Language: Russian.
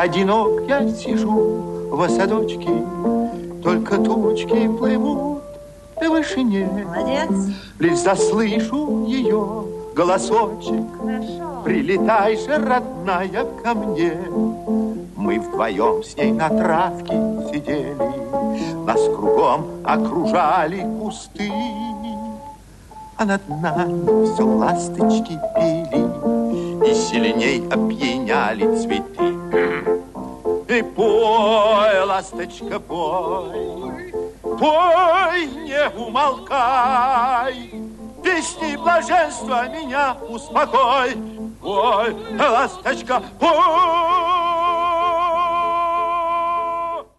одинок я сижу в садочке, только тучки плывут в вышине. Молодец. Лишь заслышу ее голосочек. Хорошо. Прилетай же, родная, ко мне. Мы вдвоем с ней на травке сидели, нас кругом окружали кусты, а над нами все ласточки пели и сильней опьяняли цветы. И пой, ласточка, пой, пой, не умолкай, песни блаженства меня успокой. Пой, ласточка, пой.